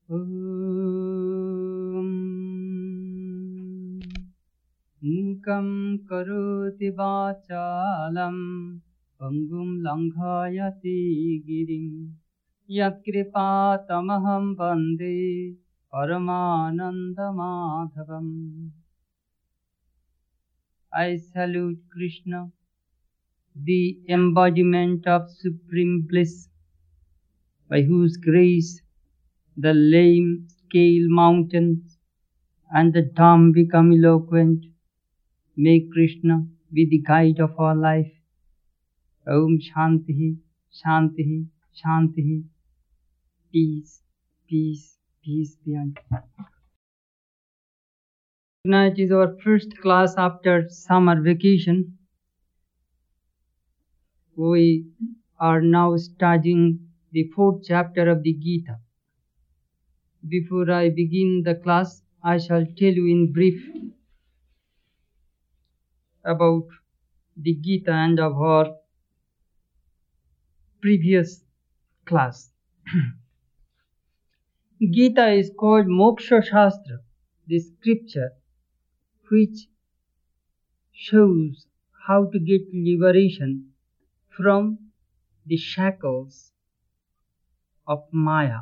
Om Mukam karoti vachalam Pangum langhayati girim Yat kripatamaham vande Paramanandamadhavam. I salute Krishna, the embodiment of supreme bliss, by whose grace the lame scale mountains and the dumb become eloquent. May Krishna be the guide of our life. Om Shanti, Shanti, Shanti. Peace, peace, peace be unto you. Tonight is our first class after summer vacation. We are now studying the fourth chapter of the Gita. Before I begin the class, I shall tell you in brief about the Gita and of our previous class. Gita is called Moksha Shastra, the scripture which shows how to get liberation from the shackles of Maya.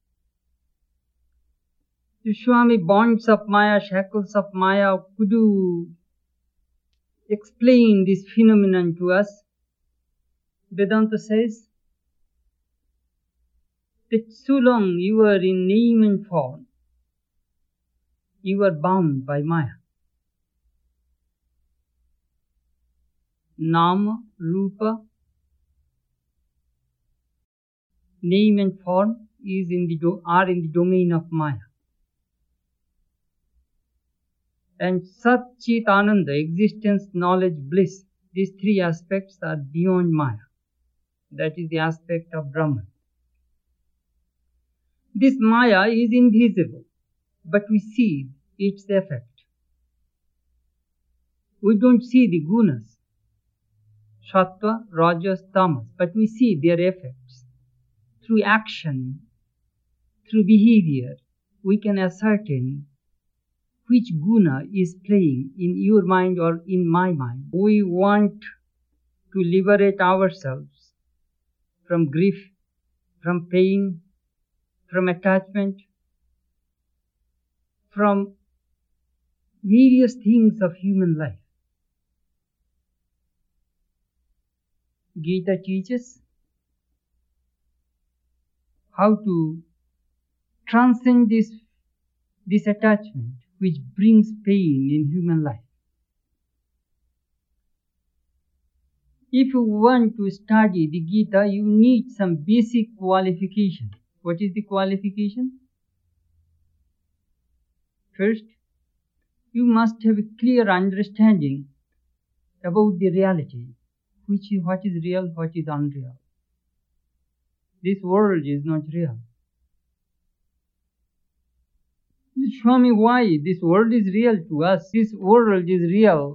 To Swami, bonds of Maya, shackles of Maya, could you explain this phenomenon to us? Vedanta says that so long you are in name and form, you are bound by Maya. Nama, Rupa, name and form are in the domain of Maya. And Sat, Chit, Ananda, existence, knowledge, bliss, these three aspects are beyond Maya. That is the aspect of Brahman. This Maya is invisible, but we see its effect. We don't see the gunas, Sattva, Rajas, Tamas, but we see their effects. Through action, through behavior, we can ascertain which guna is playing in your mind or in my mind. We want to liberate ourselves from grief, from pain, from attachment, from various things of human life. Gita teaches how to transcend this attachment which brings pain in human life. If you want to study the Gita, you need some basic qualification. What is the qualification? First, you must have a clear understanding about the reality, what is real, what is unreal. This world is not real. Show me why this world is real to us. This world is real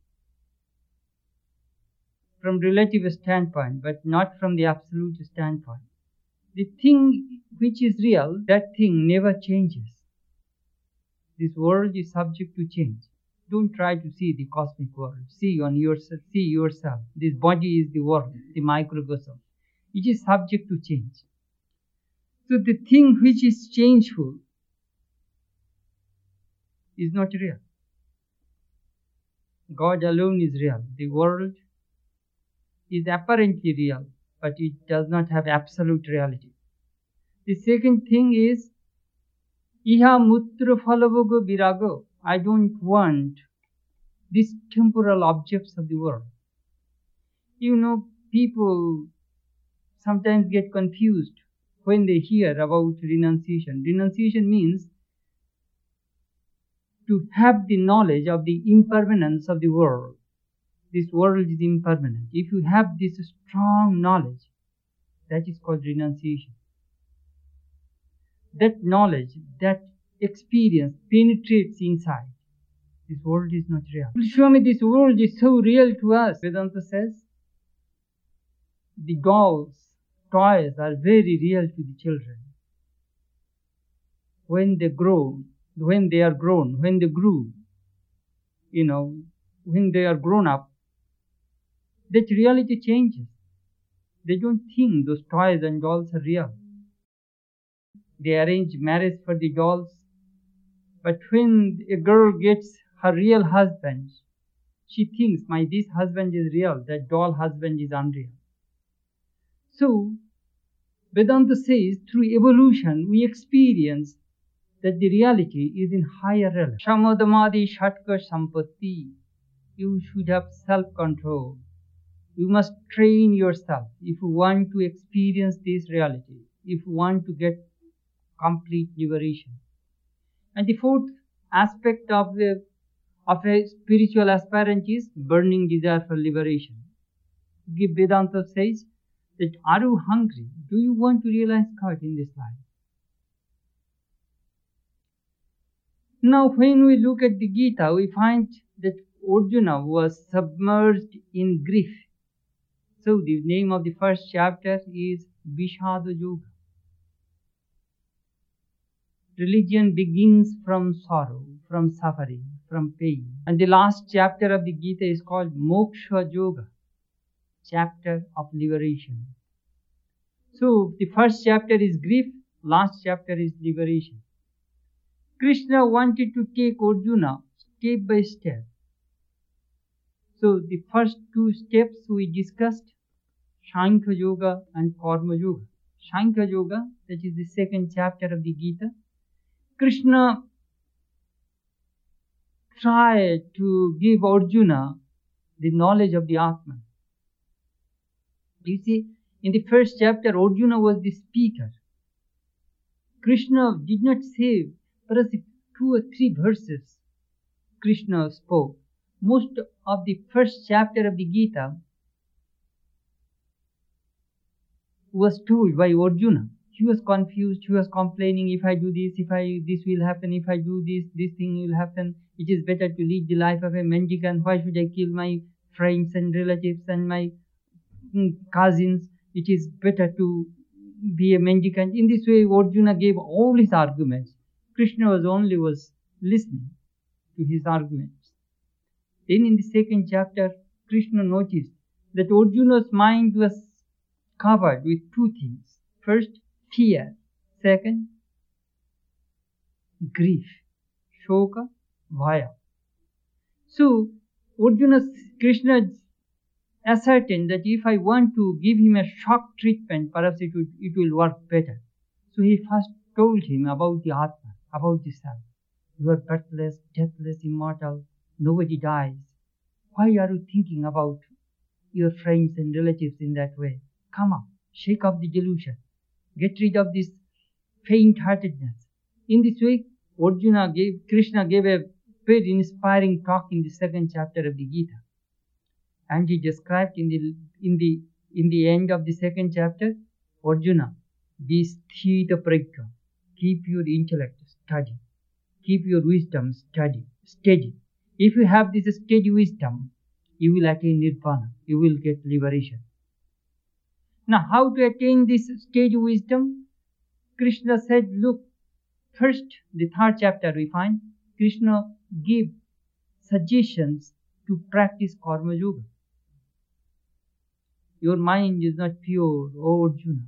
from relative standpoint, but not from the absolute standpoint. The thing which is real, that thing never changes. This world is subject to change. Don't try to see the cosmic world. See yourself. This body is the world, the microcosm. It is subject to change. So the thing which is changeful is not real. God alone is real. The world is apparently real, but it does not have absolute reality. The second thing is Iha mutra phalavogo virago. I don't want these temporal objects of the world. You know, people sometimes get confused when they hear about renunciation. Renunciation means to have the knowledge of the impermanence of the world. This world is impermanent. If you have this strong knowledge, that is called renunciation. That knowledge, that experience penetrates inside. This world is not real. Show me this world is so real to us. Vedanta says the dolls, toys are very real to the children. when they grow, when they are grown, when they grew, when they are grown up, that reality changes. They don't think those toys and dolls are real. They arrange marriage for the dolls. But when a girl gets her real husband, she thinks, this husband is real, that doll husband is unreal. So, Vedanta says, through evolution, we experience that the reality is in higher realm. Shamadamadi Shatka Sampatti. You should have self-control. You must train yourself if you want to experience this reality, if you want to get complete liberation. And the fourth aspect of a spiritual aspirant is burning desire for liberation. Vedanta says that, are you hungry? Do you want to realize God in this life? Now, when we look at the Gita, we find that Arjuna was submerged in grief. So the name of the first chapter is Vishada Yoga. Religion begins from sorrow, from suffering, from pain. And the last chapter of the Gita is called Moksha Yoga, chapter of liberation. So the first chapter is grief, last chapter is liberation. Krishna wanted to take Arjuna step by step. So the first two steps we discussed, Sankhya Yoga and Karma Yoga. Sankhya Yoga, that is the second chapter of the Gita. Krishna tried to give Arjuna the knowledge of the Atman. You see, in the first chapter, Arjuna was the speaker. Krishna did not say, perhaps 2 or 3 verses Krishna spoke. Most of the first chapter of the Gita was told by Arjuna. He was confused, he was complaining, if I do this, this will happen, if I do this thing will happen. It is better to lead the life of a mendicant. Why should I kill my friends and relatives and my cousins? It is better to be a mendicant. In this way, Arjuna gave all his arguments. Krishna was listening to his arguments. Then in the second chapter, Krishna noticed that Arjuna's mind was covered with 2 things. First, fear. Second, grief. Shoka, Bhaya. So, Krishna ascertained that if I want to give him a shock treatment, perhaps it will work better. So he first told him about the Atma, about the self. You are birthless, deathless, immortal. Nobody dies. Why are you thinking about your friends and relatives in that way? Come up, shake off the delusion. Get rid of this faint-heartedness. In this way, Krishna gave a very inspiring talk in the second chapter of the Gita. And he described in the end of the second chapter, Arjuna, be sthita prajna. Keep your intellect steady. Keep your wisdom steady. If you have this steady wisdom, you will attain nirvana. You will get liberation. Now, how to attain this steady wisdom? Krishna said, look, first, the third chapter we find, Krishna gave suggestions to practice Karma Yoga. Your mind is not pure, O Arjuna.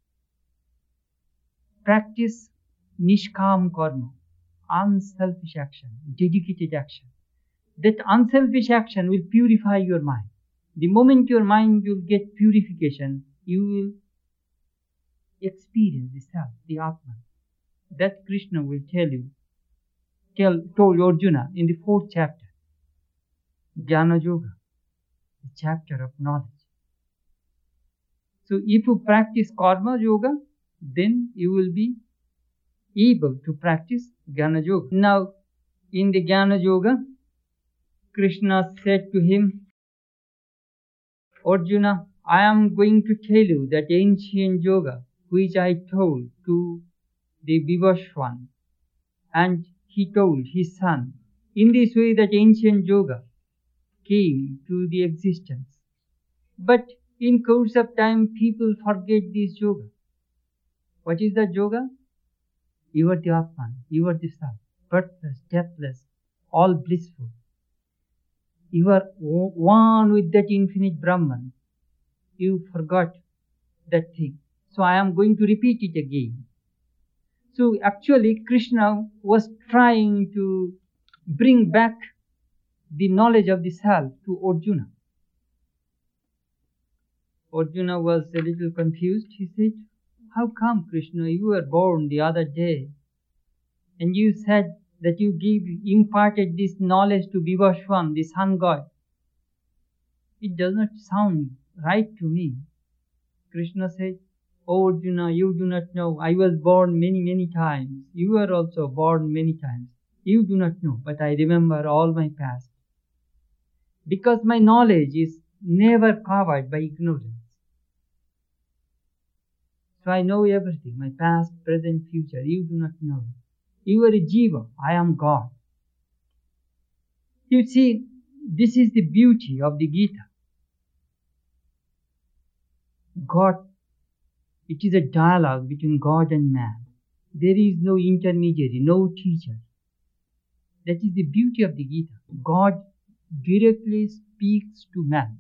Practice Nishkam Karma, unselfish action, dedicated action. That unselfish action will purify your mind. The moment your mind will get purification, you will experience the self, the Atman. That Krishna will told Arjuna in the 4th chapter, Jnana Yoga, the chapter of knowledge. So if you practice Karma Yoga, then you will be able to practice Jnana Yoga. Now, in the Jnana Yoga, Krishna said to him, Arjuna, I am going to tell you that ancient yoga which I told to the Vivaswan, and he told his son. In this way, that ancient yoga came to the existence. But in course of time, people forget this yoga. What is that yoga? You are the Atman, you are the Self, birthless, deathless, all blissful. You are one with that infinite Brahman. You forgot that thing. So I am going to repeat it again. So actually Krishna was trying to bring back the knowledge of the self to Arjuna. Arjuna was a little confused. He said, how come, Krishna, you were born the other day and you said that you imparted this knowledge to Vivaswan, the sun god? It does not sound right to me. Krishna said, oh Arjuna, you do not know. I was born many, many times. You were also born many times. You do not know, but I remember all my past. Because my knowledge is never covered by ignorance. So I know everything, my past, present, future. You do not know. You are a Jiva. I am God. You see, this is the beauty of the Gita. God, it is a dialogue between God and man. There is no intermediary, no teacher. That is the beauty of the Gita. God directly speaks to man.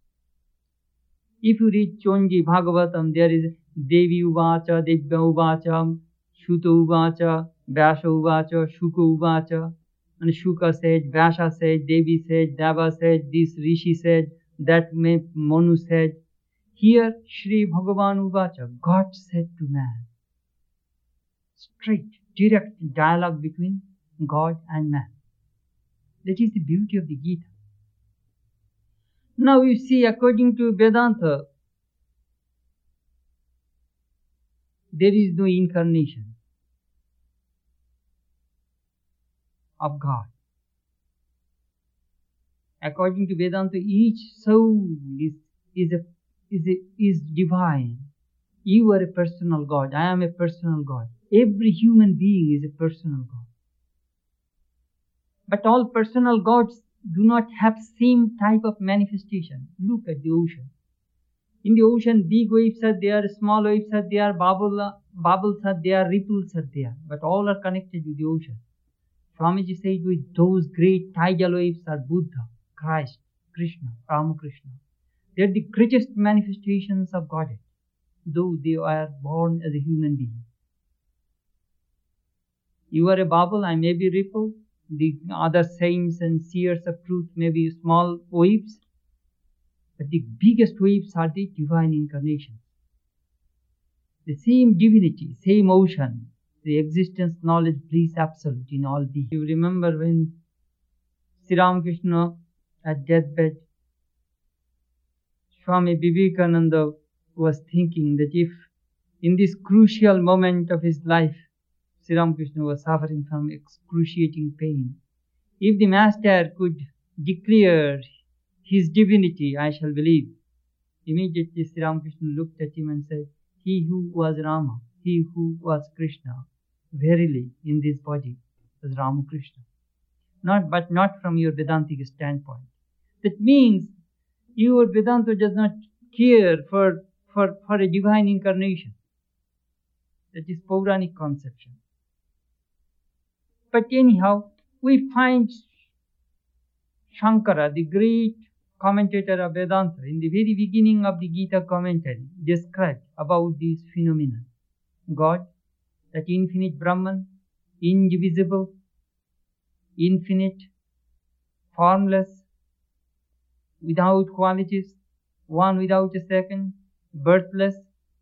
If you read Chongi Bhagavatam, there is Devi Uvacha, Devya Uvacha, Shuta Uvacha, Vyasa Uvacha, Shuka Uvacha. And Shuka said, Vyasa said, Devi said, Deva said, this Rishi said, that Manu said. Here, Shri Bhagavan Uvacha, God said to man. Straight, direct dialogue between God and man. That is the beauty of the Gita. Now you see, according to Vedanta, there is no incarnation of God. According to Vedanta, each soul is divine. You are a personal God. I am a personal God. Every human being is a personal God. But all personal gods do not have same type of manifestation. Look at the ocean. In the ocean, big waves are there, small waves are there, bubbles are there, ripples are there, but all are connected with the ocean. Swamiji said, with those great tidal waves are Buddha, Christ, Krishna, Ramakrishna. They are the greatest manifestations of Godhead, though they are born as a human being. You are a bubble, I may be ripple. The other saints and seers of truth may be small waves, but the biggest waves are the divine incarnation. The same divinity, same ocean, the existence, knowledge, bliss, absolute in all beings. You remember when Sri Ramakrishna at deathbed, Swami Vivekananda was thinking that if in this crucial moment of his life, Sri Ramakrishna was suffering from excruciating pain, if the master could declare his divinity, I shall believe. Immediately Sri Ramakrishna looked at him and said, he who was Rama, he who was Krishna, verily in this body was Ramakrishna. But not from your Vedantic standpoint. That means your Vedanta does not care for a divine incarnation. That is Puranic conception. But anyhow, we find Shankara, the great commentator of Vedanta, in the very beginning of the Gita commentary, described about this phenomenon. God, that infinite Brahman, indivisible, infinite, formless, without qualities, one without a second, birthless,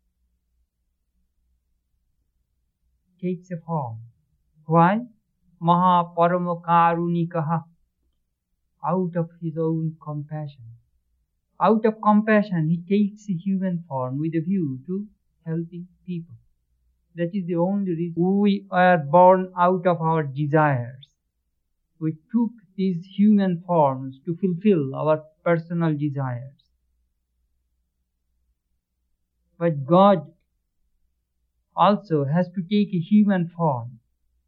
takes a form. Why? Maha Parama Karunikaha. Out of his own compassion. Out of compassion, he takes a human form with a view to helping people. That is the only reason we are born out of our desires. We took these human forms to fulfill our personal desires. But God also has to take a human form,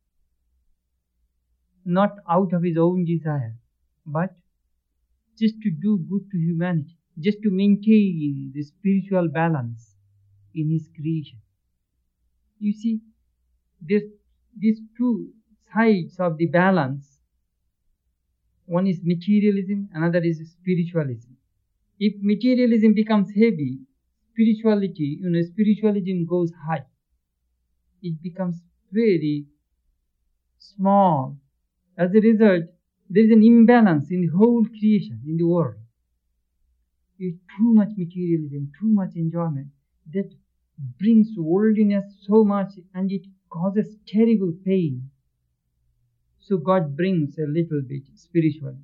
not out of his own desire, but just to do good to humanity, just to maintain the spiritual balance in his creation. You see, there's these two sides of the balance. One is materialism, another is spiritualism. If materialism becomes heavy, spiritualism goes high. It becomes very small. As a result, there is an imbalance in the whole creation, in the world. With too much materialism, too much enjoyment, that brings worldliness so much and it causes terrible pain. So God brings a little bit spirituality.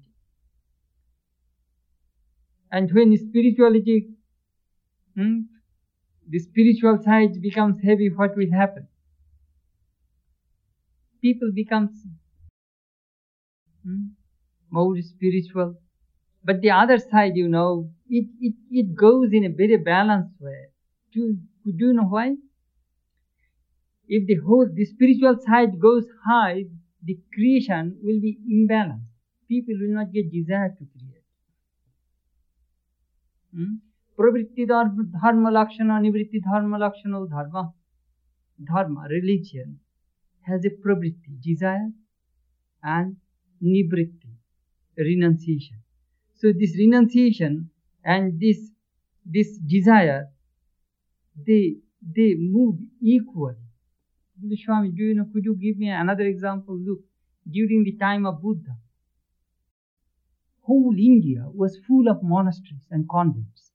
And when spirituality, the spiritual side becomes heavy, what will happen? People becomes more spiritual. But the other side, it goes in a very balanced way. Do you know why? If the spiritual side goes high, the creation will be imbalanced. People will not get desire to create. Pravritti dharma lakshana, nivritti dharma lakshana, dharma, religion has a pravritti, desire, and nivritti, renunciation. So this renunciation and this desire, they move equally. Swami, could you give me another example? Look, during the time of Buddha, whole India was full of monasteries and convents.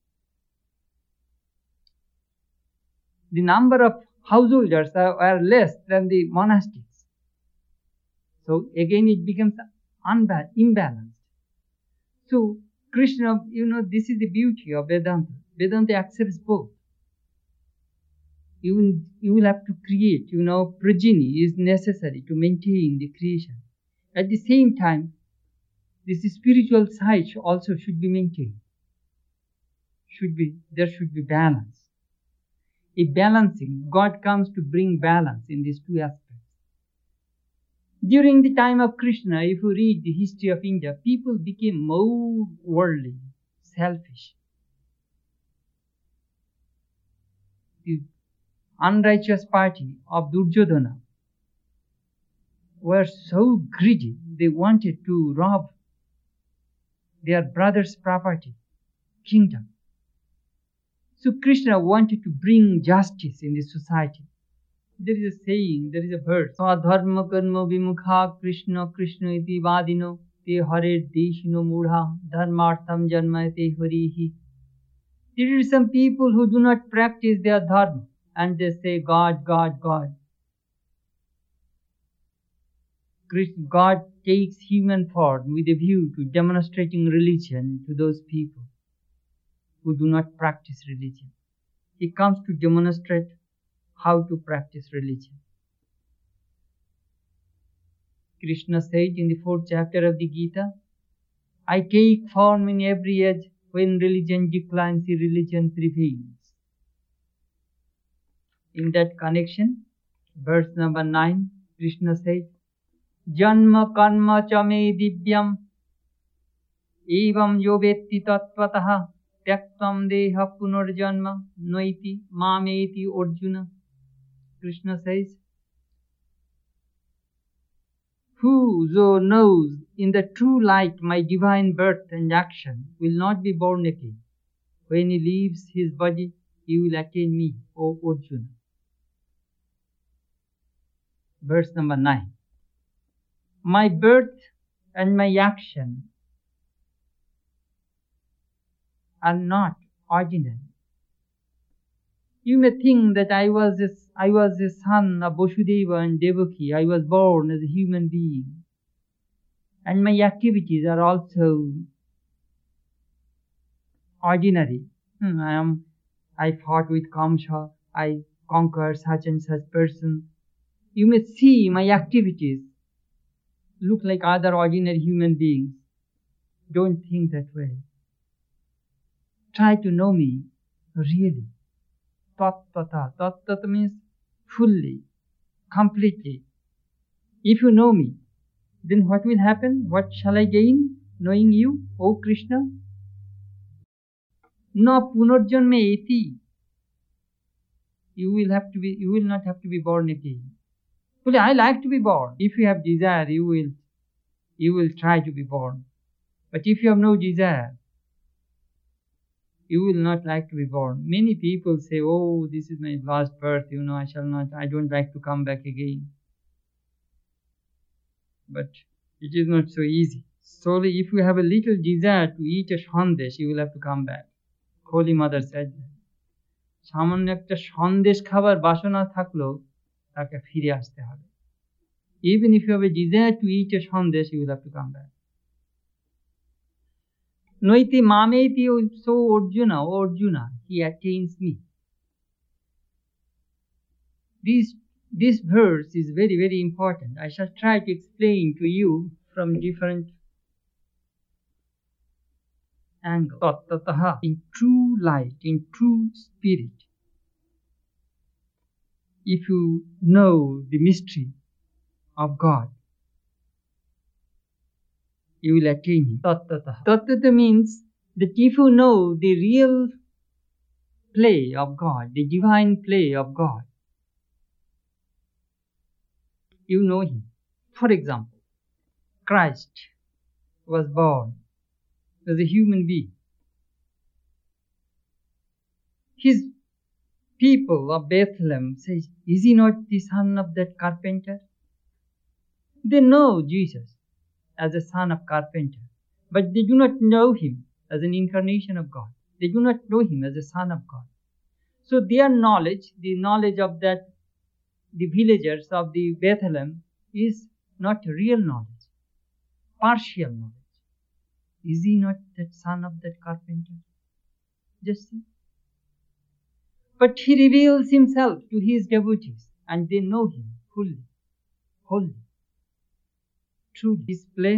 The number of householders are less than the monastics. So again it becomes imbalanced. So Krishna, this is the beauty of Vedanta. Vedanta accepts both. You will have to create, progeny is necessary to maintain the creation. At the same time, this spiritual side also should be maintained. There should be balance. A balancing, God comes to bring balance in these two aspects. During the time of Krishna, if you read the history of India, people became more worldly, selfish. The unrighteous party of Duryodhana were so greedy, they wanted to rob their brother's property, kingdom. So Krishna wanted to bring justice in the society. There is a saying, there is a verse, Dharma karma vimukha Krishna Krishna iti vadino te hare deshino mudha dharmartham janmayate harihi. There are some people who do not practice their dharma and they say God, God, God. God takes human form with a view to demonstrating religion to those people who do not practice religion. He comes to demonstrate how to practice religion. Krishna said in the 4th chapter of the Gita, I take form in every age. When religion declines, religion prevails. In that connection, verse number 9, Krishna said, Janma karma cha me divyam evam yovetti tattvataha tyaktam deha punarjanma noiti mameti arjuna. Krishna says, whoso knows in the true light my divine birth and action will not be born again. When he leaves his body, he will attain me, O Arjuna. Verse number 9. My birth and my action are not ordinary. You may think that I was a son of Vasudeva and Devaki. I was born as a human being. And my activities are also ordinary. I fought with Kamsa. I conquered such and such person. You may see my activities look like other ordinary human beings. Don't think that way. Try to know me really. Tattata. Tattata means fully, completely. If you know me, then what will happen? What shall I gain knowing you, O Krishna? Na punarjanme eti. You will not have to be born again. Well, I like to be born. If you have desire, you will try to be born. But if you have no desire, you will not like to be born. Many people say, oh, this is my last birth, I don't like to come back again. But it is not so easy. Solely if you have a little desire to eat a sandesh, you will have to come back. Holy Mother said that. সামান্য একটা সন্দেশ খাবার বাসনা থাকলেও তাকে ফিরে আসতে হবে. Even if you have a desire to eat a sandesh, you will have to come back. Noiti mameti so Arjuna, he attains me. This verse is very, very important. I shall try to explain to you from different angles. Tattataha, in true light, in true spirit. If you know the mystery of God, you will attain Him. Tattataha. Tattata means that if you know the real play of God, the divine play of God, you know Him. For example, Christ was born as a human being. His people of Bethlehem say, is he not the son of that carpenter? They know Jesus as a son of carpenter, but they do not know Him as an incarnation of God. They do not know Him as a son of God. So their knowledge, the knowledge of the villagers of the Bethlehem, is not real knowledge, partial knowledge. Is he not that son of that carpenter? Just see. But He reveals Himself to His devotees, and they know Him fully, wholly, truly. His play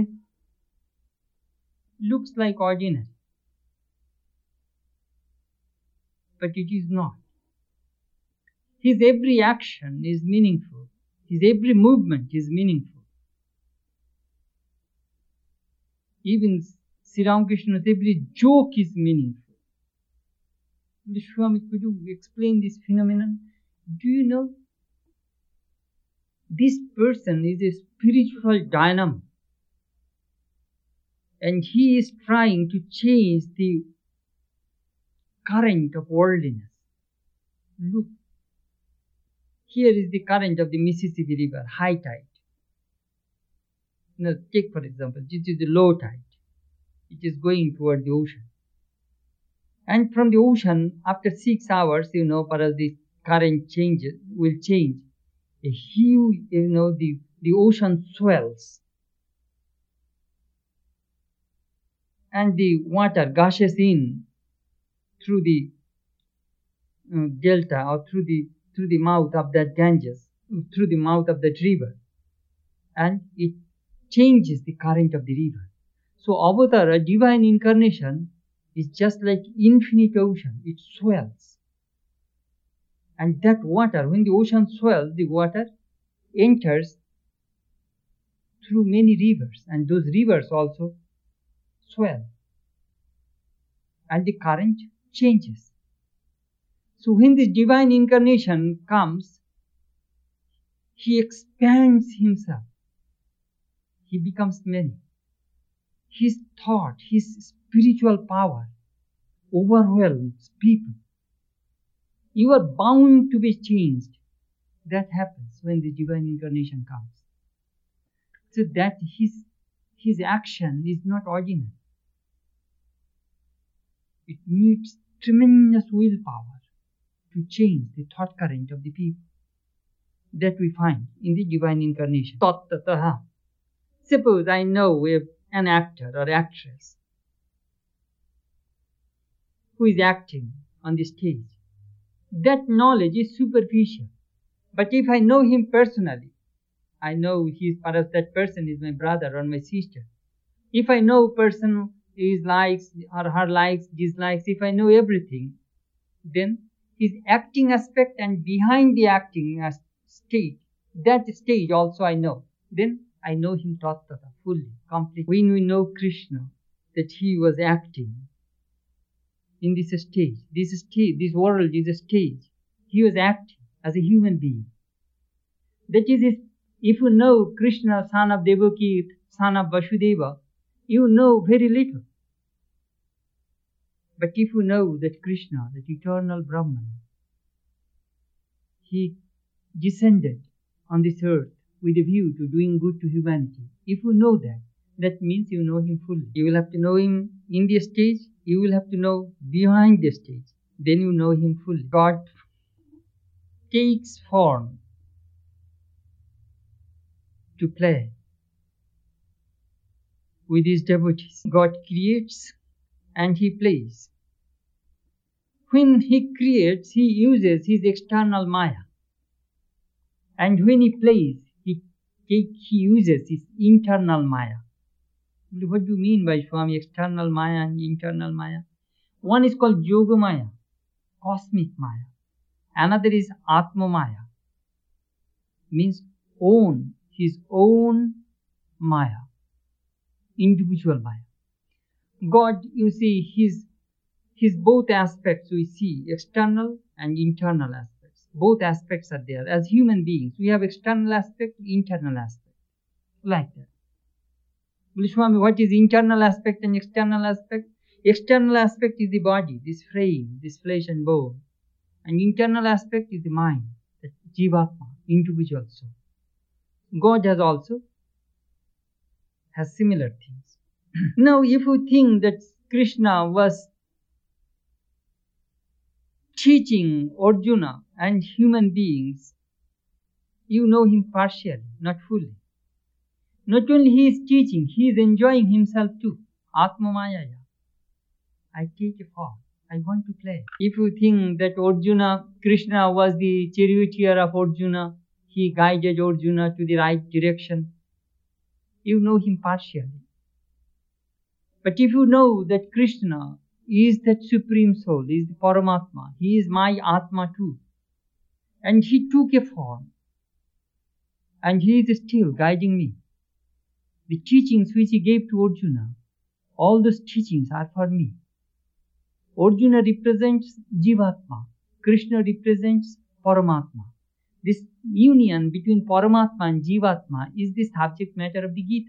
looks like ordinary, but it is not. His every action is meaningful. His every movement is meaningful. Even Sri Ramakrishna's every joke is meaningful. Swami, could you explain this phenomenon? Do you know? This person is a spiritual dynamo, and he is trying to change the current of worldliness. Look, here is the current of the Mississippi River, high tide. Now, take for example, this is the low tide. It is going toward the ocean. And from the ocean, after 6 hours, perhaps the current will change. A huge, the ocean swells. And the water gushes in through the delta or through the mouth of that Ganges, through the mouth of that river. And it changes the current of the river. So Avatar, a divine incarnation, is just like infinite ocean. It swells. And that water, when the ocean swells, the water enters through many rivers, and those rivers also swell. And the current changes. So when this divine incarnation comes, He expands Himself. He becomes many. His thought, His spiritual power overwhelms people. You are bound to be changed. That happens when the divine incarnation comes. So that his action is not ordinary. It needs tremendous willpower to change the thought current of the people. That we find in the divine incarnation. Tattataha. Suppose I know an actor or actress who is acting on the stage. That knowledge is superficial. But if I know him personally, I know perhaps that person is my brother or my sister. If I know person his likes or her likes, dislikes, if I know everything, then his acting aspect and behind the acting stage, that stage also I know. Then I know him tattata, fully, completely. When we know Krishna, that he was acting in this stage, this world is a stage. He was acting as a human being. That is his If you know Krishna, son of Devaki, son of Vasudeva, you know very little. But if you know that Krishna, that eternal Brahman, he descended on this earth with a view to doing good to humanity, if you know that, that means you know him fully. You will have to know him in the stage, you will have to know behind the stage, then you know him fully. God takes form to play with his devotees. God creates and he plays. When he creates, he uses his external Maya. And when he plays, he uses his internal Maya. What do you mean by Swami, external Maya and internal Maya? One is called Yoga Maya, cosmic Maya. Another is Atma Maya, means his own Maya, individual Maya. God, you see, his both aspects we see, external and internal aspects. Both aspects are there. As human beings, we have external aspect, internal aspect, like that. Swami, what is internal aspect and external aspect? External aspect is the body, this frame, this flesh and bone. And internal aspect is the mind, the Jivatma, individual soul. God has similar things. Now, if you think that Krishna was teaching Arjuna and human beings, you know him partially, not fully. Not only he is teaching, he is enjoying himself too. Atma Maya. I take a form. I want to play. If you think that Krishna was the charioteer of Arjuna, he guided Arjuna to the right direction, you know him partially. But if you know that Krishna is that supreme soul, is the Paramatma, he is my Atma too, and he took a form, and he is still guiding me. The teachings which he gave to Arjuna, all those teachings are for me. Arjuna represents Jivatma, Krishna represents Paramatma. This union between Paramatma and Jivatma is the subject matter of the Gita.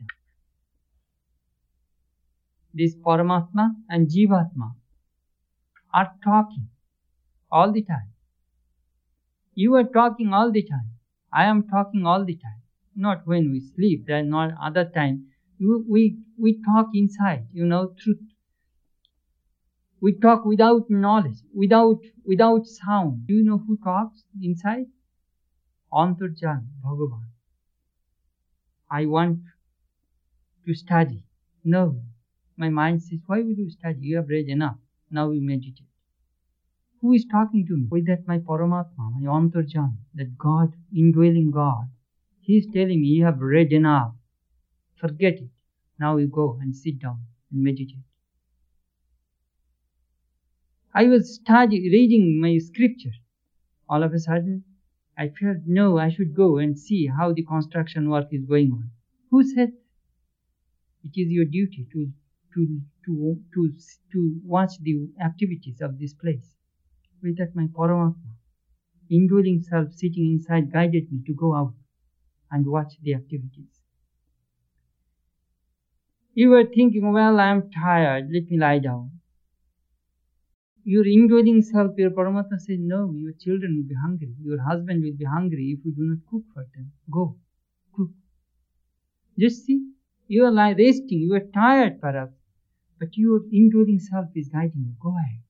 This Paramatma and Jivatma are talking all the time. You are talking all the time. I am talking all the time. Not when we sleep, there are not other time. We talk inside, truth. We talk without knowledge, without sound. Do you know who talks inside? Antarjan, Bhagavan. I want to study. No. My mind says, why will you study? You have read enough. Now you meditate. Who is talking to me? With that my Paramatma, my Antarjan, that God, indwelling God. He is telling me, you have read enough. Forget it. Now you go and sit down and meditate. I was reading my scripture. All of a sudden, I felt, no, I should go and see how the construction work is going on. Who said? It is your duty to watch the activities of this place. With that, my Paramatma, indwelling self sitting inside, guided me to go out and watch the activities. You were thinking, well, I am tired, let me lie down. Your indwelling self, your Paramatma says, no, your children will be hungry, your husband will be hungry if you do not cook for them. Go, cook. Just see, you are resting, you are tired perhaps, but your indwelling self is guiding you. Go ahead.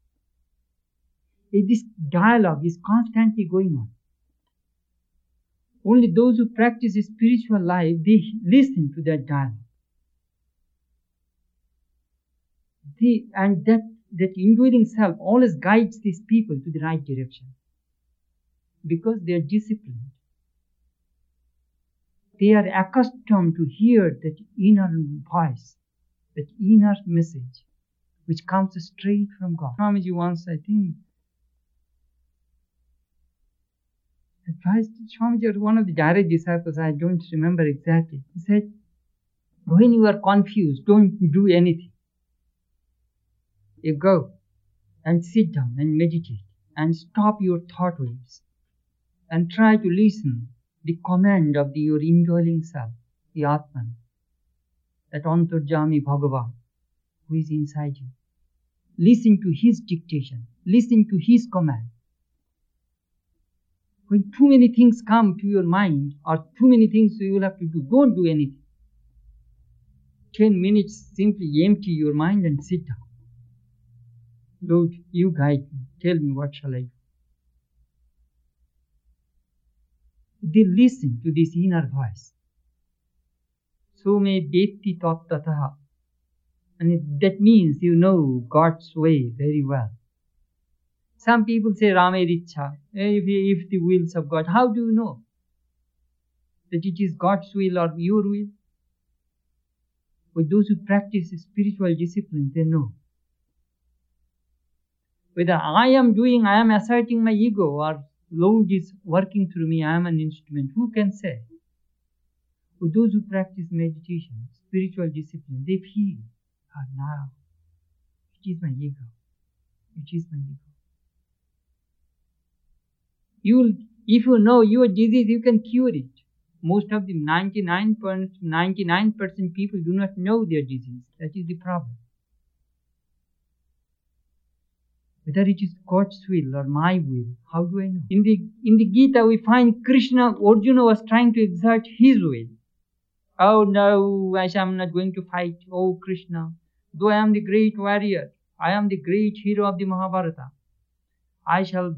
This dialogue is constantly going on. Only those who practice a spiritual life, they listen to that dialogue. And that indwelling self always guides these people to the right direction. Because they are disciplined. They are accustomed to hear that inner voice, that inner message, which comes straight from God. Swamiji once, I think, advised Swamiji or one of the direct disciples, I don't remember exactly. He said, when you are confused, don't do anything. You go and sit down and meditate and stop your thought waves and try to listen the command of your indwelling self, the Atman, that Antarjami Bhagavan, who is inside you. Listen to his dictation. Listen to his command. When too many things come to your mind, or too many things you will have to do, don't do anything. 10 minutes, simply empty your mind and sit down. Lord, you guide me. Tell me what shall I do. They listen to this inner voice. So me detti tattataha. And that means you know God's way very well. Some people say Ramericha, if the wills of God. How do you know that it is God's will or your will? With those who practice spiritual discipline, they know. Whether I am asserting my ego, or Lord is working through me, I am an instrument. Who can say? For those who practice meditation, spiritual discipline, they feel, now, it is my ego. It is my ego. If you know your disease, you can cure it. Most of the 99% people do not know their disease. That is the problem. Whether it is God's will or my will, how do I know? In the Gita, we find Arjuna was trying to exert his will. Oh no, I am not going to fight. Oh Krishna, though I am the great warrior, I am the great hero of the Mahabharata, I shall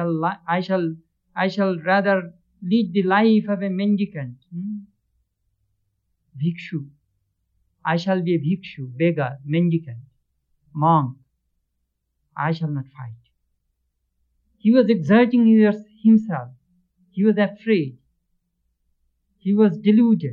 rather lead the life of a mendicant. Bhikshu. I shall be a bhikshu, beggar, mendicant, monk. I shall not fight. He was exerting himself. He was afraid. He was deluded.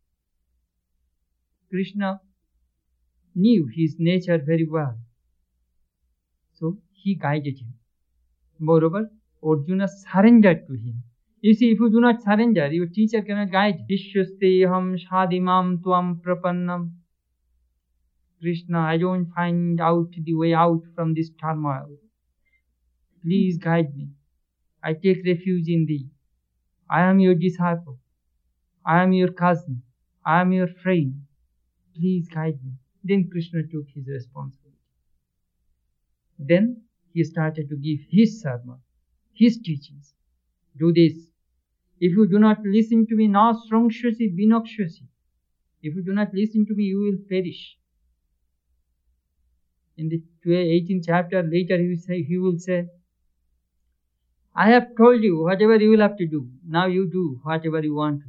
Krishna knew his nature very well. So he guided him. Moreover, Arjuna surrendered to him. You see, if you do not surrender, your teacher cannot guide you. Vishwasteham shadimam tvam prapannam. Krishna, I don't find out the way out from this turmoil. Please guide me. I take refuge in thee. I am your disciple. I am your cousin. I am your friend. Please guide me. Then Krishna took his responsibility. Then he started to give his sermon, his teachings. Do this. If you do not listen to me, na srangshasi binakshasi. If you do not listen to me, you will perish. In the 18th chapter, later he will say, I have told you whatever you will have to do. Now you do whatever you want to.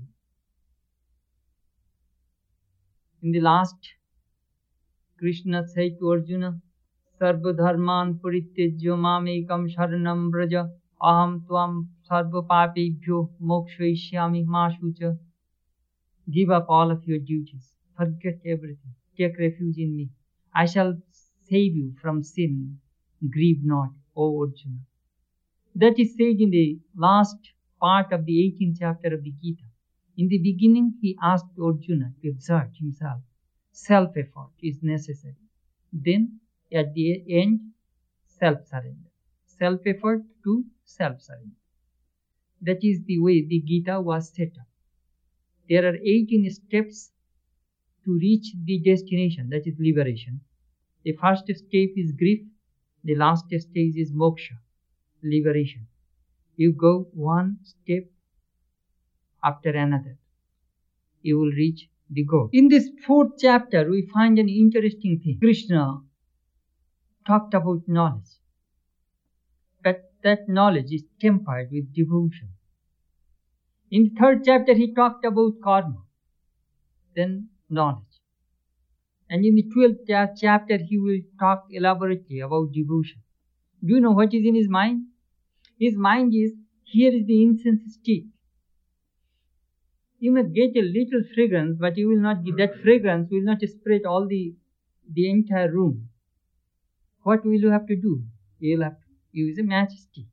In the last, Krishna said to Arjuna, Sarva dharman parityajya mamekam sharanam braja aham tvam sarva papebhyo mokshaishyami ma shucha. Give up all of your duties. Forget everything. Take refuge in me. I shall save you from sin. Grieve not, O Arjuna. That is said in the last part of the 18th chapter of the Gita. In the beginning, he asked Arjuna to exert himself. Self-effort is necessary. Then, at the end, self-surrender. Self-effort to self-surrender. That is the way the Gita was set up. There are 18 steps to reach the destination, that is liberation. The first step is grief. The last stage is moksha, liberation. You go one step after another. You will reach the goal. In this 4th chapter, we find an interesting thing. Krishna talked about knowledge. But that knowledge is tempered with devotion. In the 3rd chapter, he talked about karma, then knowledge. And in the 12th chapter, he will talk elaborately about devotion. Do you know what is in his mind? His mind is, here is the incense stick. You may get a little fragrance, but you will not get that fragrance will not spread all the entire room. What will you have to do? You will have to use a matchstick.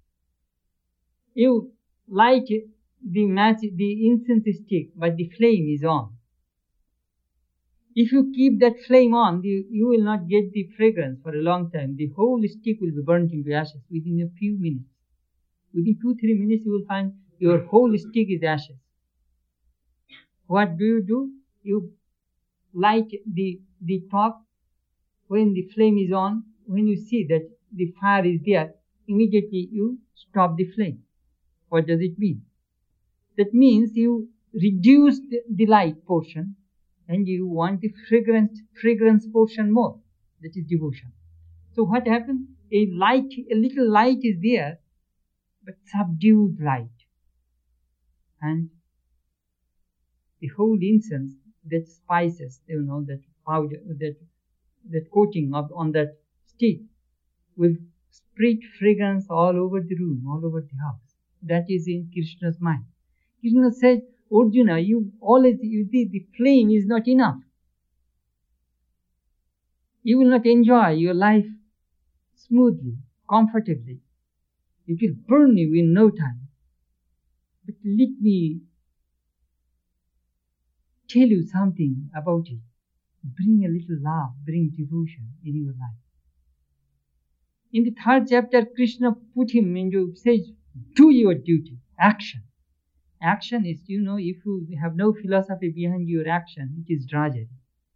You light the incense stick, but the flame is on. If you keep that flame on, you will not get the fragrance for a long time. The whole stick will be burnt into ashes within a few minutes. Within 2-3 minutes, you will find your whole stick is ashes. What do? You light the top. When the flame is on, when you see that the fire is there, immediately you stop the flame. What does it mean? That means you reduce the light portion and you want the fragrance portion more. That is devotion. So what happens? A little light is there, but subdued light. And the whole incense, that spices, that powder, that coating on that stick will spread fragrance all over the room, all over the house. That is in Krishna's mind. Krishna said, Arjuna, you see the flame is not enough. You will not enjoy your life smoothly, comfortably. It will burn you in no time. But let me tell you something about it. Bring a little love, bring devotion in your life. In the 3rd chapter, Krishna put him into, says, do your duty, action. Action is, if you have no philosophy behind your action, it is drudgery.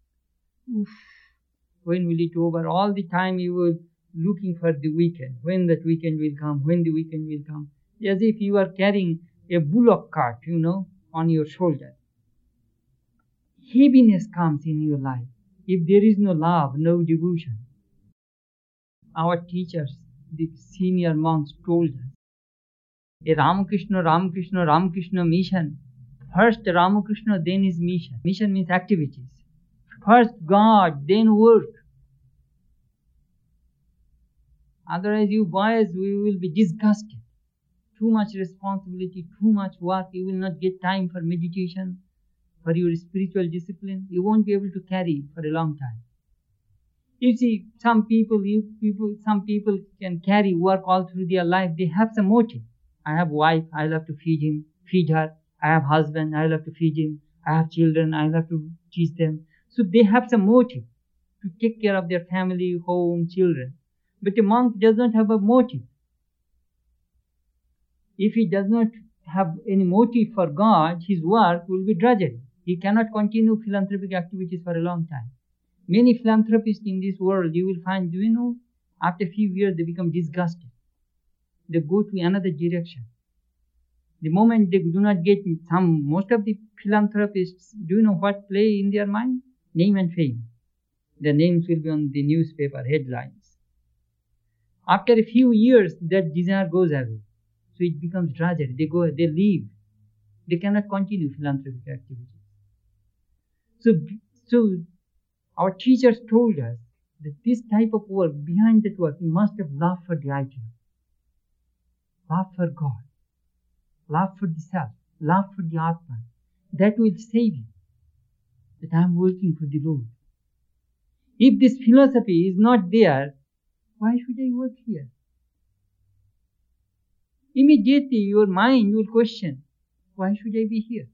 When will it over? All the time you were looking for the weekend. When that weekend will come, when the weekend will come. As if you are carrying a bullock cart, on your shoulder. Heaviness comes in your life if there is no love, no devotion. Our teachers, the senior monks, told us, a Ramakrishna mission. First Ramakrishna, then his mission. Mission means activities. First God, then work. Otherwise, you boys, we will be disgusted. Too much responsibility, too much work. You will not get time for meditation, for your spiritual discipline. You won't be able to carry for a long time. You see, some people can carry work all through their life. They have some motive. I have wife, I'll have to feed her. I have husband, I'll have to feed him. I have children, I'll have to teach them. So they have some motive to take care of their family, home, children. But a monk does not have a motive. If he does not have any motive for God, his work will be drudgery. He cannot continue philanthropic activities for a long time. Many philanthropists in this world, you will find, after a few years they become disgusted. They go to another direction. The moment they do not get most of the philanthropists, do you know what play in their mind? Name and fame. Their names will be on the newspaper headlines. After a few years, that desire goes away. So it becomes drudgery. They leave. They cannot continue philanthropic activities. So our teachers told us that this type of work, behind that work, you must have love for the idea, love for God, love for the self, love for the Atman. That will save you. That I am working for the Lord. If this philosophy is not there, why should I work here? Immediately your mind will question, why should I be here?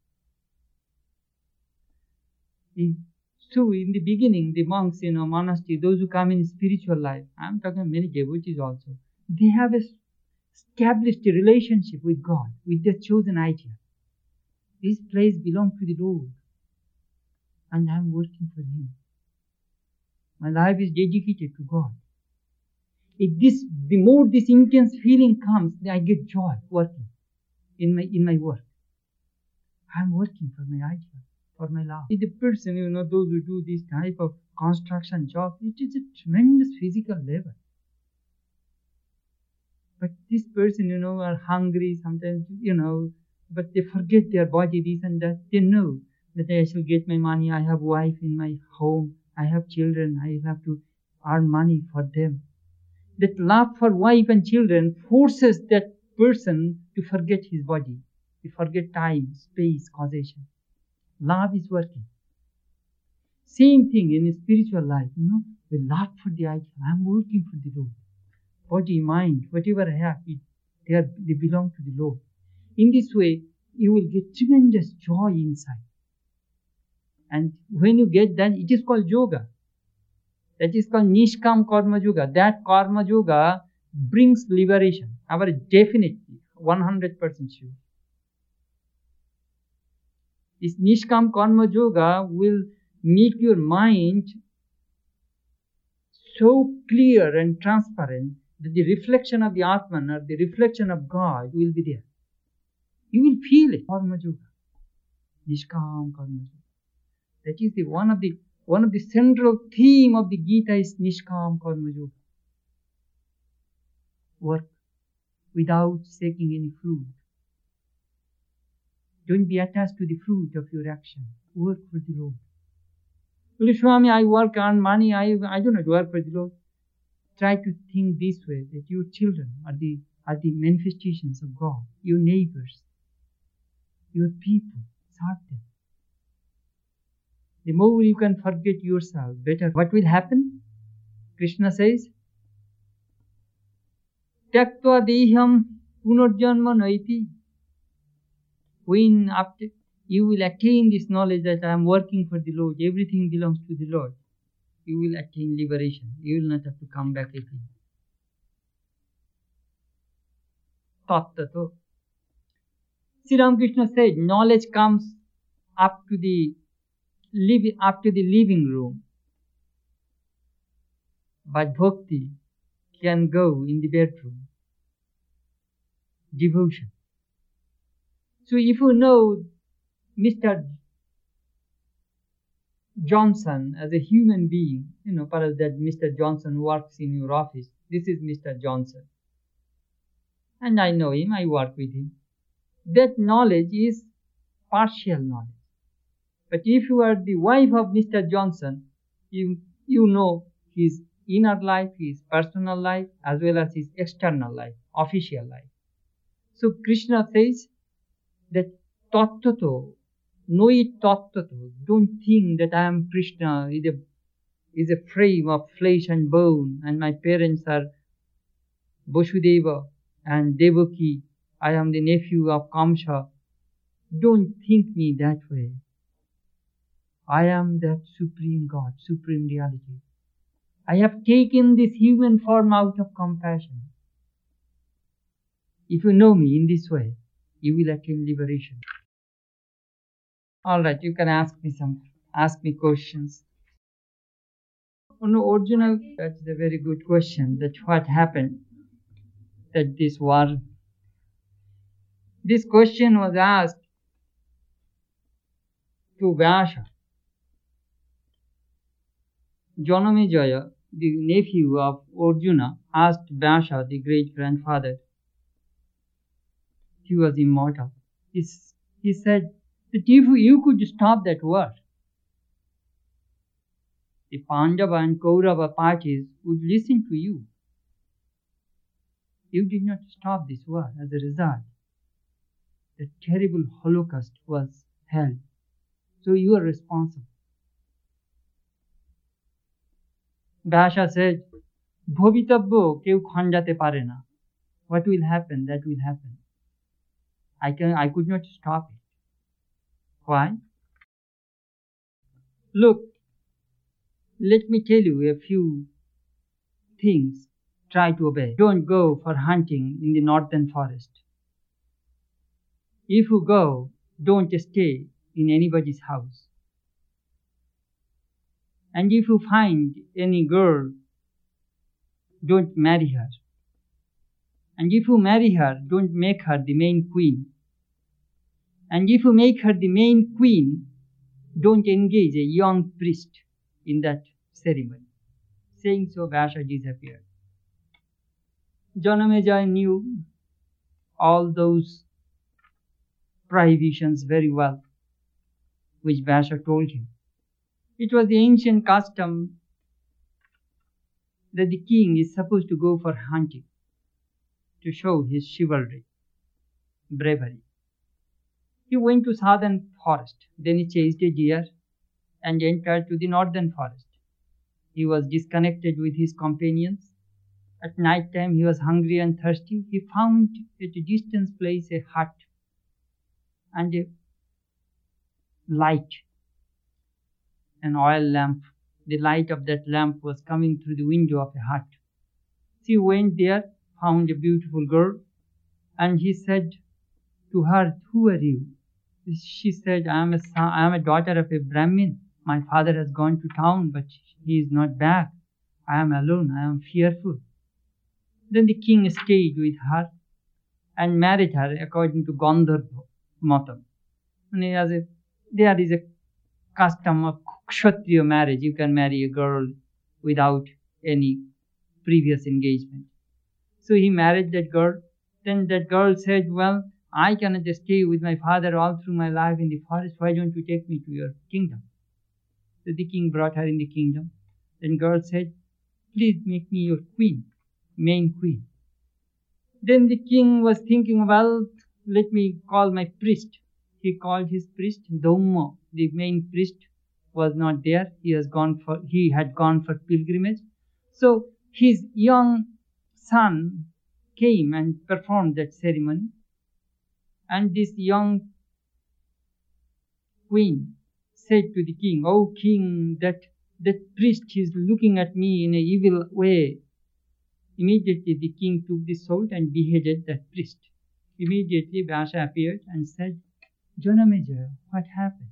So in the beginning, the monks, monastery, those who come in spiritual life, I'm talking about many devotees also, they have established a relationship with God, with their chosen idea. This place belongs to the Lord, and I'm working for Him. My life is dedicated to God. The more this intense feeling comes, I get joy working in my work. I'm working for my idea, for my love. The person, those who do this type of construction job, it is a tremendous physical labor. But this person, are hungry sometimes, but they forget their body, this and that. They know that I shall get my money. I have wife in my home. I have children. I have to earn money for them. That love for wife and children forces that person to forget his body, to forget time, space, causation. Love is working. Same thing in spiritual life, the love for the idea. I'm working for the Lord. Body, mind, whatever I have, they belong to the Lord. In this way, you will get tremendous joy inside. And when you get that, it is called yoga. That is called Nishkam Karma Yoga. That Karma Yoga brings liberation. Definitely, 100% sure. This Nishkam Karma Yoga will make your mind so clear and transparent that the reflection of the Atman or the reflection of God will be there. You will feel it. Karma Yoga. Nishkam Karma Yoga. That is one of the central theme of the Gita is Nishkam Karma Yoga. Work without seeking any fruit. Don't be attached to the fruit of your action. Work for the Lord. Well, Swami, I work, earn money, I do not work for the Lord. Try to think this way, that your children are the manifestations of God, your neighbors, your people, serve them. The more you can forget yourself, better. What will happen? Krishna says, Tyaktva deham punarjanma naiti. When after you will attain this knowledge that I am working for the Lord, everything belongs to the Lord, you will attain liberation. You will not have to come back again. Tattva. Sri Ramakrishna said, knowledge comes up to the living room, but bhakti can go in the bedroom. Devotion. So if you know Mr. Johnson as a human being, perhaps that Mr. Johnson works in your office. This is Mr. Johnson. And I know him, I work with him. That knowledge is partial knowledge. But if you are the wife of Mr. Johnson, you know his inner life, his personal life, as well as his external life, official life. So Krishna says that tattvato, know it tattvato. Don't think that I am Krishna, is a frame of flesh and bone, and my parents are Vasudeva and Devaki. I am the nephew of Kamsa. Don't think me that way. I am that supreme God, supreme reality. I have taken this human form out of compassion. If you know me in this way, you will attain liberation. Alright, you can ask me questions. No, Arjuna, that's a very good question. That what happened? That this war. This question was asked to Vyasa. Janamejaya, the nephew of Arjuna, asked Vyasa, the great grandfather. He was immortal. He said that if you could stop that war, the Pandava and Kaurava parties would listen to you. You did not stop this war. As a result, the terrible Holocaust was held. So you are responsible. Vyasa said, Bhavitabbo keu khanjate pare na. What will happen? That will happen. I could not stop it. Why? Look, let me tell you a few things. Try to obey. Don't go for hunting in the northern forest. If you go, don't stay in anybody's house. And if you find any girl, don't marry her. And if you marry her, don't make her the main queen. And if you make her the main queen, don't engage a young priest in that ceremony. Saying so, Vyasa disappeared. Janamejaya knew all those prohibitions very well, which Vyasa told him. It was the ancient custom that the king is supposed to go for hunting to show his chivalry, bravery. He went to southern forest, then he chased a deer and entered to the northern forest. He was disconnected with his companions. At night time he was hungry and thirsty. He found at a distant place a hut and a light, an oil lamp. The light of that lamp was coming through the window of a hut. He went there, found a beautiful girl, And he said to her, "Who are you?" She said, I am a daughter of a Brahmin. My father has gone to town, but he is not back. I am alone. I am fearful." Then the king stayed with her and married her according to Gandharva Matam. And there is a custom of Kshatriya marriage. You can marry a girl without any previous engagement. So he married that girl. Then that girl said, "Well, I cannot just stay with my father all through my life in the forest. Why don't you take me to your kingdom?" So the king brought her in the kingdom. Then girl said, "Please make me your queen, main queen." Then the king was thinking, "Well, let me call my priest." He called his priest. Dhaumma, the main priest, was not there. He had gone for pilgrimage. So his young son came and performed that ceremony. And this young queen said to the king, "Oh king, that priest is looking at me in an evil way." Immediately the king took the sword and beheaded that priest. Immediately Vyasa appeared and said, "Janamejaya, what happened?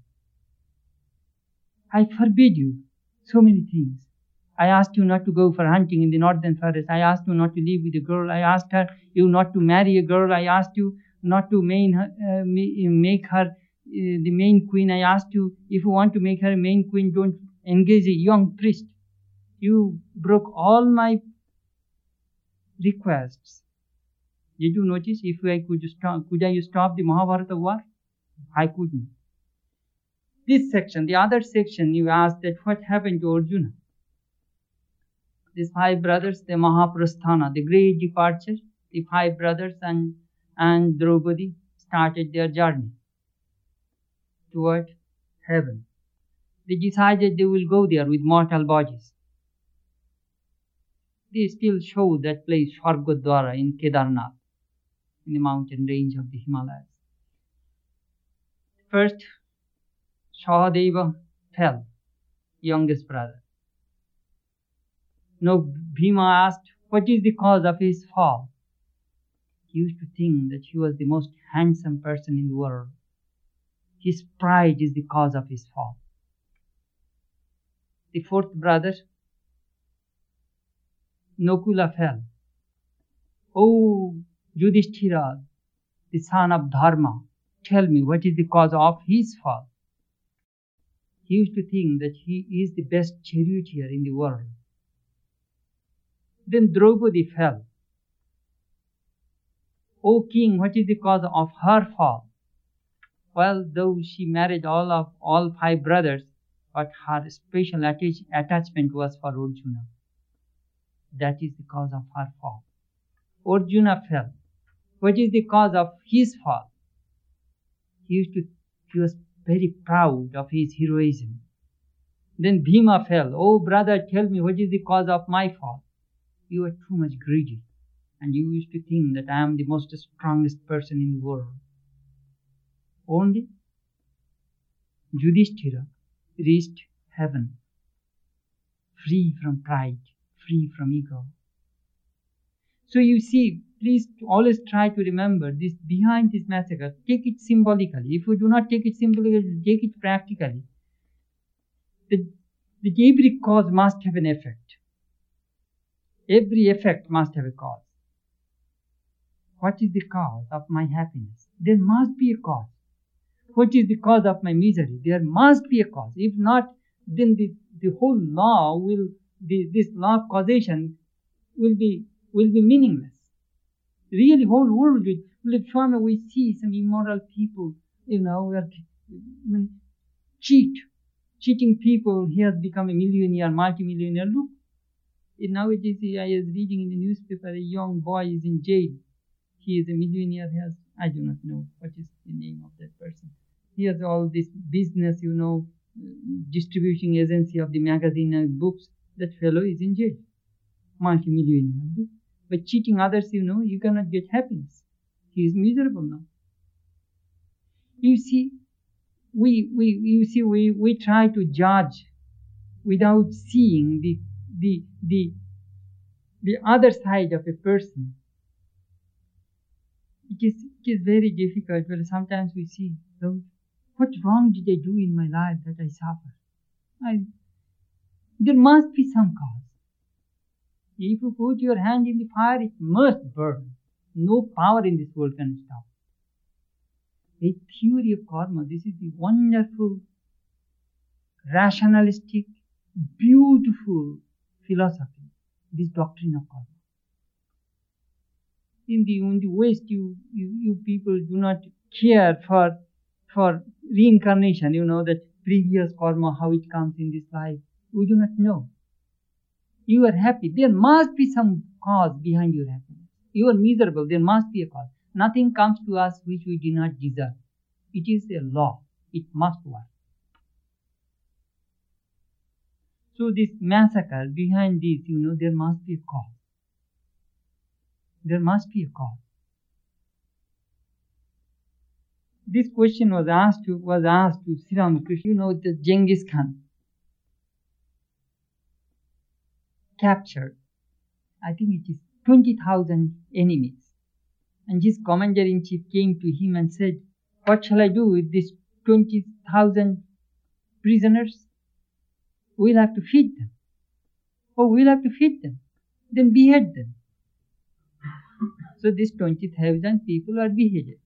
I forbid you so many things. I asked you not to go for hunting in the northern forest. I asked you not to live with a girl. I asked you not to marry a girl. I asked you not to make her the main queen. I asked you, if you want to make her a main queen, don't engage a young priest. You broke all my requests." Did you notice? If I could I stop the Mahabharata war? I couldn't. This section, the other section, you asked that what happened to Arjuna. These 5 brothers, the Mahaprasthana, the great departure, the 5 brothers and Draupadi started their journey toward heaven. They decided they will go there with mortal bodies. They still show that place, Swargadwara, in Kedarnath, in the mountain range of the Himalayas. First, Sahadeva fell, youngest brother. Now Bhima asked, what is the cause of his fall? He used to think that he was the most handsome person in the world. His pride is the cause of his fall. The 4th brother, Nakula, fell. "Oh, Yudhishthira, the son of Dharma, tell me what is the cause of his fall." He used to think that he is the best charioteer in the world. Then Draupadi fell. "O king, what is the cause of her fall?" Well, though she married all 5 brothers, but her special attachment was for Arjuna. That is the cause of her fall. Arjuna fell. What is the cause of his fall? He was very proud of his heroism. Then Bhima fell. "Oh brother, tell me what is the cause of my fall?" You are too much greedy, and you used to think that I am the most strongest person in the world. Only Yudhishthira reached heaven, free from pride, free from ego. So you see, please always try to remember this behind this massacre. Take it symbolically. If you do not take it symbolically, take it practically. That every cause must have an effect. Every effect must have a cause. What is the cause of my happiness? There must be a cause. What is the cause of my misery? There must be a cause. If not, then the whole law this law of causation will be meaningless. Really, whole world will, we see some immoral people, cheating people. He has become a millionaire, multimillionaire. Look, nowadays I was reading in the newspaper, a young boy is in jail. He is a millionaire. I do not know what is the name of that person. He has all this business, distribution agency of the magazine and books. That fellow is in jail, multimillionaire. By cheating others, you cannot get happiness. He is miserable now. You see, we try to judge without seeing the other side of a person. It is very difficult, but sometimes we see, Lord, what wrong did I do in my life that I suffer? There must be some cause. If you put your hand in the fire, it must burn. No power in this world can stop. A theory of karma, this is the wonderful, rationalistic, beautiful philosophy, this doctrine of karma. In the West, you people do not care for reincarnation, that previous karma, how it comes in this life. We do not know. You are happy. There must be some cause behind your happiness. You are miserable. There must be a cause. Nothing comes to us which we do not deserve. It is a law. It must work. So this massacre, behind this, there must be a cause. There must be a cause. This question was asked to Sri Ramakrishna. The Genghis Khan captured, I think it is 20,000 enemies. And his commander-in-chief came to him and said, what shall I do with these 20,000 prisoners? We'll have to feed them. Oh, we'll have to feed them. Then behead them. So these 20,000 people are beheaded.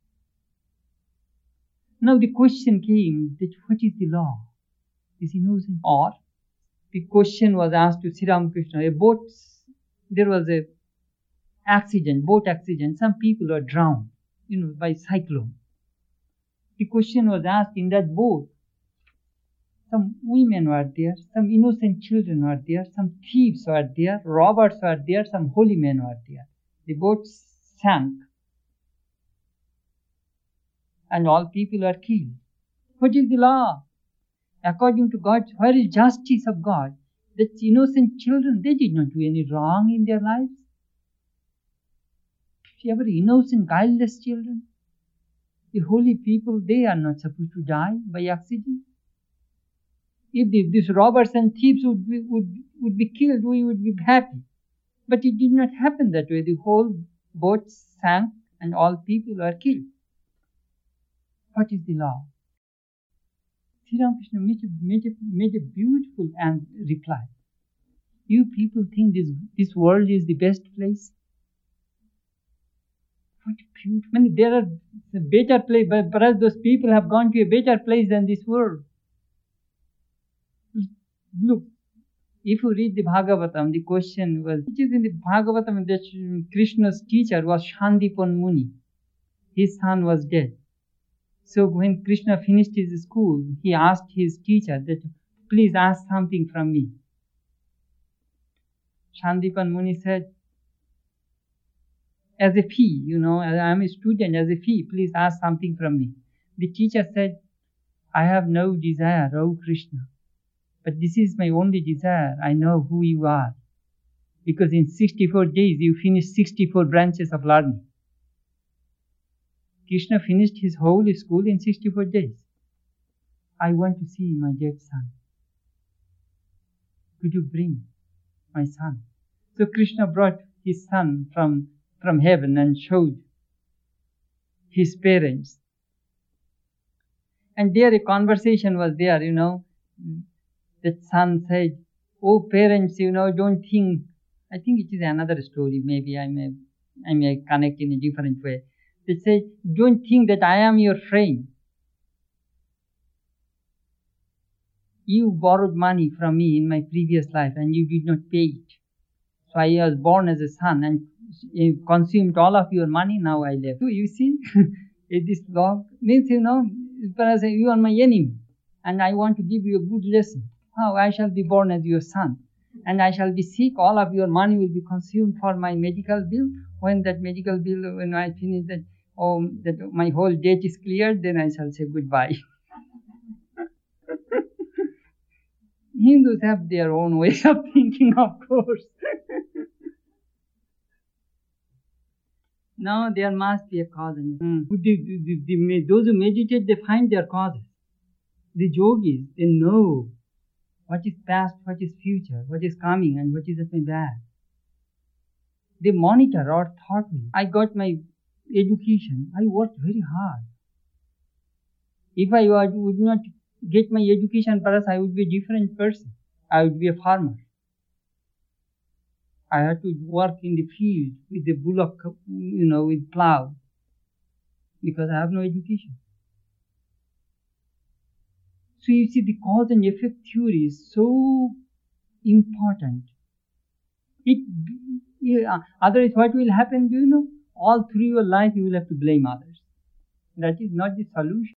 Now the question came that what is the law? Is innocent? Or the question was asked to Sri Ramakrishna. There was a boat accident. Some people were drowned, by cyclone. The question was asked, in that boat, some women were there, some innocent children were there, some thieves were there, robbers were there, some holy men were there. The boat sank, and all people are killed. What is the law? According to God, where is justice of God? That innocent children, they did not do any wrong in their lives. Every innocent, guileless children. The holy people, they are not supposed to die by accident. If these robbers and thieves would be killed, we would be happy. But it did not happen that way. The whole boat sank and all people were killed. What is the law? Sri Ramakrishna made a beautiful reply. You people think this world is the best place? What beautiful! I mean, there are a better place, but perhaps those people have gone to a better place than this world. Look, if you read the Bhagavatam, the question was, it is in the Bhagavatam that Krishna's teacher was Shandipan Muni. His son was dead. So when Krishna finished his school, he asked his teacher that, please ask something from me. Shandipan Muni said, as a fee, I am a student, as a fee, please ask something from me. The teacher said, I have no desire, O Krishna. But this is my only desire. I know who you are. Because in 64 days, you finished 64 branches of learning. Krishna finished his whole school in 64 days. I want to see my dead son. Could you bring my son? So Krishna brought his son from heaven and showed his parents. And there a conversation was there, That son said, oh parents, don't think, I think it is another story, maybe I may connect in a different way. They said, don't think that I am your friend. You borrowed money from me in my previous life and you did not pay it. So I was born as a son and consumed all of your money, now I left. So you see, this law means, perhaps you are my enemy and I want to give you a good lesson. How I shall be born as your son and I shall be sick, all of your money will be consumed for my medical bill. When that medical bill, when I finish that, that my whole debt is cleared, then I shall say goodbye. Hindus have their own way of thinking, of course. Now there must be a cause. Those who meditate, they find their causes. The yogis, they know what is past, what is future, what is coming, and what is at my back. They monitor or thoughtfully. I got my education, I worked very hard. If I would not get my education, perhaps I would be a different person. I would be a farmer. I had to work in the field with the bullock, with plow, because I have no education. So you see, the cause and effect theory is so important. Otherwise, what will happen? Do you know? All through your life, you will have to blame others. That is not the solution.